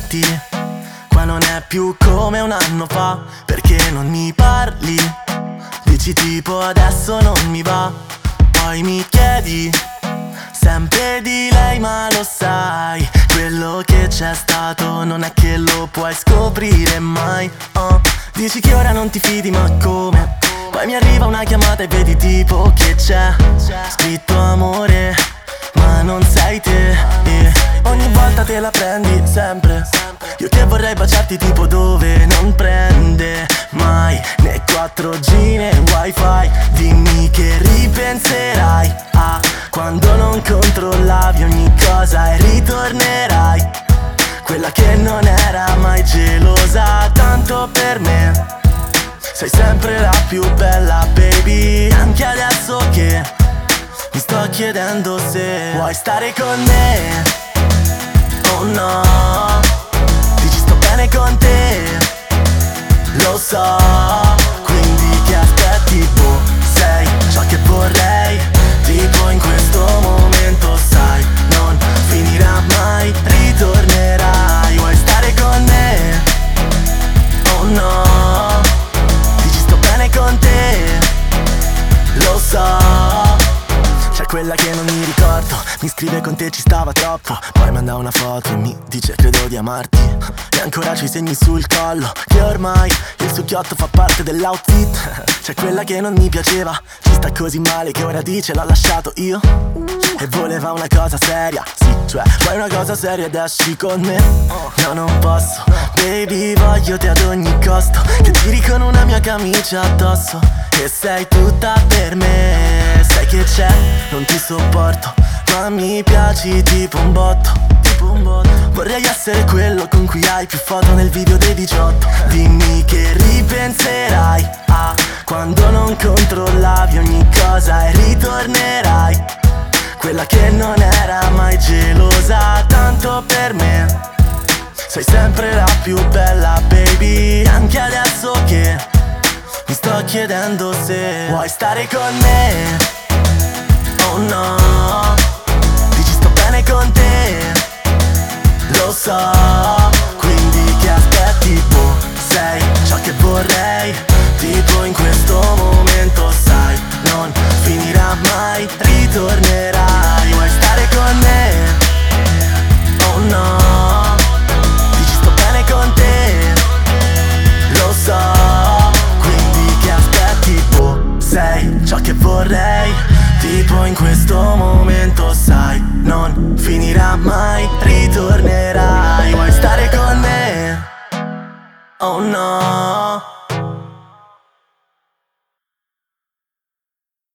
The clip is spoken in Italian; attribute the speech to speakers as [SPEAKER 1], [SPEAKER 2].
[SPEAKER 1] aspetti. Qua non è più come un anno fa, perché non mi parli. Dici tipo adesso non mi va, poi mi chiedi sempre di lei, ma lo sai, quello che c'è stato non è che lo puoi scoprire mai. Dici che ora non ti fidi, ma come? Poi mi arriva una chiamata e vedi tipo che c'è scritto amore, ma non sei te. E ogni volta te la prendi sempre. Io che vorrei baciarti tipo dove non prende mai né 4G né wifi. Dimmi che ripenserai a quando non controllavi ogni cosa e ritornerai, quella che non era mai gelosa tanto per me. Sei sempre la più bella, baby, anche adesso che mi sto chiedendo se vuoi stare con me. Oh no, dici sto bene con te, lo so, quindi che aspetti? Boh, sei ciò che vorrei, tipo in questo momento sai, non finirà mai, ritornerai. Vuoi stare con me? Oh no, dici sto bene con te, lo so. C'è quella che non mi ricordo, mi scrive con te ci stava troppo, poi manda una foto e mi dice credo di amarti, e ancora c'ho i segni sul collo, che ormai il succhiotto fa parte dell'outfit. C'è quella che non mi piaceva, ci sta così male che ora dice l'ho lasciato io, e voleva una cosa seria, sì, cioè vuoi una cosa seria ed esci con me. No, non posso, baby, voglio te ad ogni costo, che giri con una mia camicia addosso, e sei tutta per me. Sai che c'è, non ti sopporto, ma mi piaci tipo un botto, tipo un botto. Vorrei essere quello con cui hai più foto nel video dei 18. Dimmi che ripenserai a quando non controllavi ogni cosa e ritornerai, quella che non era mai gelosa tanto per me. Sei sempre la più bella, baby, anche adesso che mi sto chiedendo se vuoi stare con me. Oh no, dici sto bene con te, lo so, quindi che aspetti? Boh, sei ciò che vorrei, tipo in questo momento sai, non finirà mai, ritornerai. Vuoi stare con me? Oh no, dici sto bene con te, lo so, quindi che aspetti? Boh, sei ciò che vorrei, tipo in questo momento sai, non finirà mai, ritornerai. Vuoi stare con me? Oh no.